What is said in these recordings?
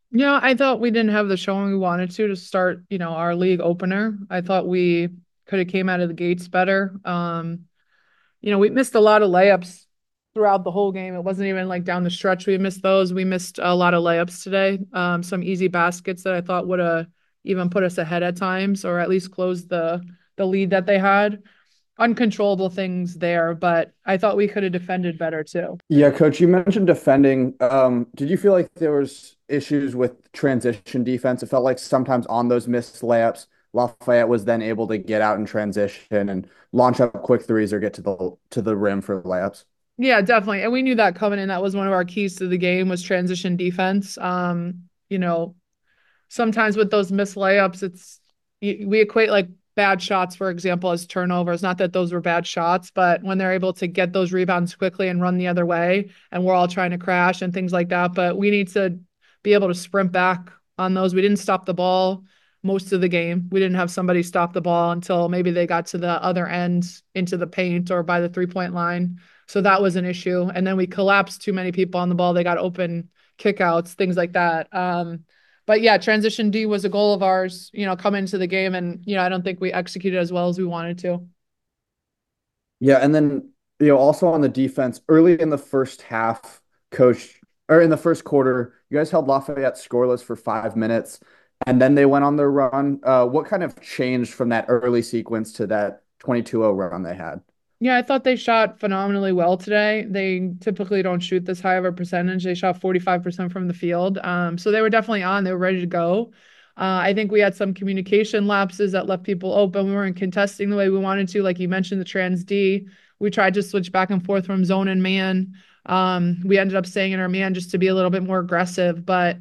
Yeah, I thought we didn't have the showing we wanted to start, our league opener. I thought we could have came out of the gates better. We missed a lot of layups throughout the whole game. It wasn't even like down the stretch we missed those. We missed a lot of layups today. Some easy baskets that I thought would have even put us ahead at times, or at least closed the lead that they had. Uncontrollable things there, but I thought we could have defended better too. Yeah, Coach, you mentioned defending. Did you feel like there was issues with transition defense? It felt like sometimes on those missed layups, Lafayette was then able to get out in transition and launch up quick threes or get to the rim for layups. Yeah, definitely. And we knew that coming in. That was one of our keys to the game was transition defense. You know, sometimes with those missed layups, we equate like bad shots, for example, as turnovers. Not that those were bad shots, but when they're able to get those rebounds quickly and run the other way, and we're all trying to crash and things like that. But we need to be able to sprint back on those. We didn't stop the ball most of the game. We didn't have somebody stop the ball until maybe they got to the other end into the paint or by the 3-point line. So that was an issue. And then we collapsed too many people on the ball. They got open kickouts, things like that. But yeah, transition D was a goal of ours, coming into the game. And, I don't think we executed as well as we wanted to. Yeah, and then also on the defense, early in the first half, coach, or in the first quarter, you guys held Lafayette scoreless for 5 minutes, and then they went on their run. What kind of changed from that early sequence to that 22-0 run they had? Yeah, I thought they shot phenomenally well today. They typically don't shoot this high of a percentage. They shot 45% from the field. So they were definitely on. They were ready to go. I think we had some communication lapses that left people open. We weren't contesting the way we wanted to. Like you mentioned, the trans D. We tried to switch back and forth from zone and man. We ended up staying in our man just to be a little bit more aggressive. But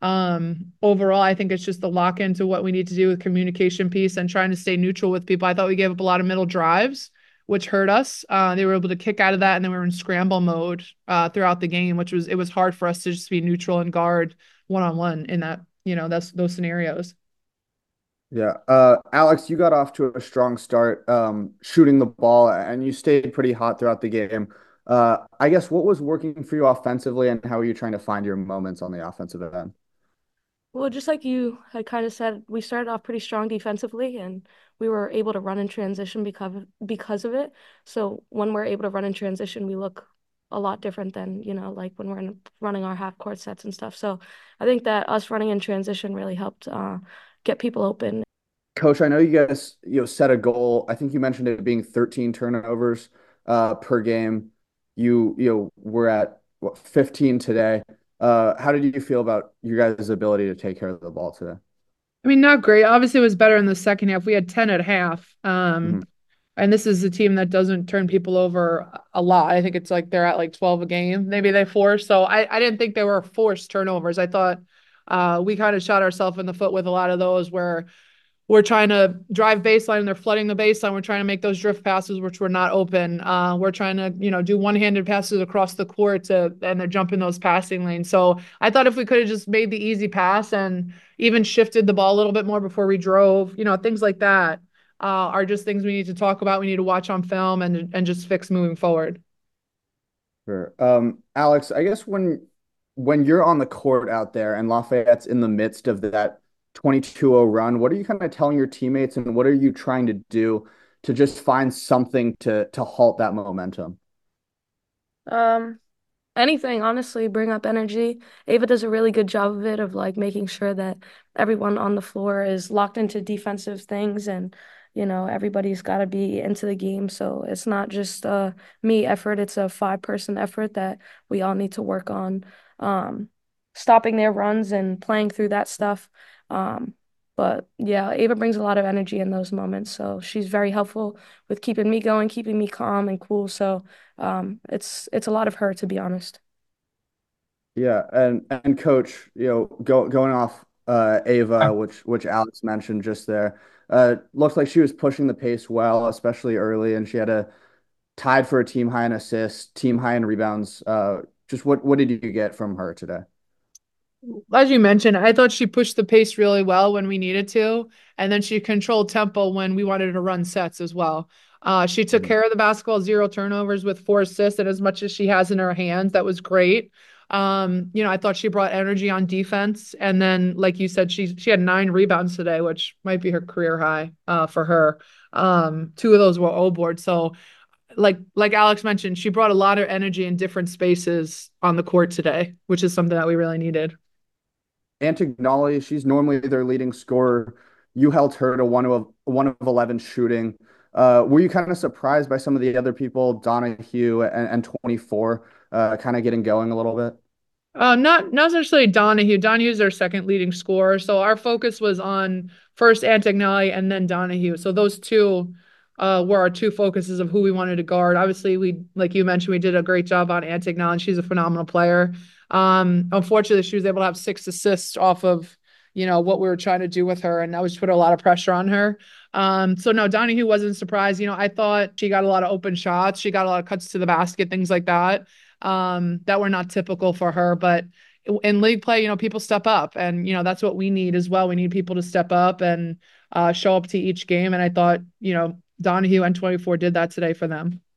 overall, I think it's just the lock into what we need to do with communication piece and trying to stay neutral with people. I thought we gave up a lot of middle drives which hurt us. They were able to kick out of that, and then we were in scramble mode throughout the game, which was it was hard for us to just be neutral and guard one on one in that that's those scenarios. Yeah. Alex, you got off to a strong start, shooting the ball, and you stayed pretty hot throughout the game. I guess what was working for you offensively, and how are you trying to find your moments on the offensive end? Well, just like you had kind of said, we started off pretty strong defensively and we were able to run in transition because of it. So when we're able to run in transition, we look a lot different than, like when running our half court sets and stuff. So I think that us running in transition really helped get people open. Coach, I know you guys, set a goal. I think you mentioned it being 13 turnovers per game. You were at what, 15 today. How did you feel about your guys' ability to take care of the ball today? I mean, not great. Obviously, it was better in the second half. We had 10 at half. Mhm. And this is a team that doesn't turn people over a lot. I think it's like they're at like 12 a game. Maybe they force. So I didn't think they were forced turnovers. I thought we kind of shot ourselves in the foot with a lot of those where we're trying to drive baseline and they're flooding the baseline. We're trying to make those drift passes, which were not open. We're trying to, do one-handed passes across the court and they're jumping those passing lanes. So I thought if we could have just made the easy pass and even shifted the ball a little bit more before we drove, things like that are just things we need to talk about. We need to watch on film and just fix moving forward. Sure. Alex, I guess when you're on the court out there and Lafayette's in the midst of that 22-0 run, what are you kind of telling your teammates and what are you trying to do to just find something to halt that momentum? Um, Anything, honestly, bring up energy. Ava does a really good job of it, of like making sure that everyone on the floor is locked into defensive things and, everybody's got to be into the game. So it's not just a me effort, it's a five-person effort that we all need to work on um, stopping their runs and playing through that stuff. Um, but yeah, Ava brings a lot of energy in those moments. So she's very helpful with keeping me going, keeping me calm and cool. So it's a lot of her, to be honest. Yeah, and coach, going off Ava, which Alex mentioned just there, looks like she was pushing the pace well, especially early, and she had a tied for a team high in assists, team high in rebounds. Just what did you get from her today? As you mentioned, I thought she pushed the pace really well when we needed to, and then she controlled tempo when we wanted to run sets as well. She took Mhm. care of the basketball, zero turnovers with 4 assists, and as much as she has in her hands, that was great. I thought she brought energy on defense. And then, like you said, she had 9 rebounds today, which might be her career high for her. Two of those were O board. So like Alex mentioned, she brought a lot of energy in different spaces on the court today, which is something that we really needed. Antignoli, she's normally their leading scorer. You held her to one of 11 shooting. Were you kind of surprised by some of the other people, Donahue and 24, kind of getting going a little bit? Not necessarily Donahue. Donahue's our second leading scorer. So our focus was on first Antignali and then Donahue. So those two were our two focuses of who we wanted to guard. Obviously, like you mentioned, we did a great job on Antignali, and she's a phenomenal player. Unfortunately, she was able to have 6 assists off of, what we were trying to do with her, and that was put a lot of pressure on her. So no, Donahue wasn't surprised. I thought she got a lot of open shots. She got a lot of cuts to the basket, things like that that were not typical for her. But in league play, people step up, and that's what we need as well. We need people to step up and show up to each game. And I thought, Donahue and 24 did that today for them.